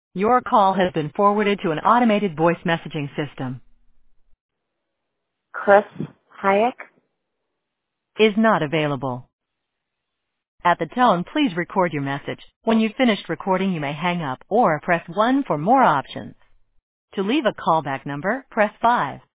Your call has been forwarded to an automated voice messaging system. Chris Hayek. Is not available. At the tone, please record your message. When you've finished recording, you may hang up or press 1 for more options. To leave a callback number, press 5.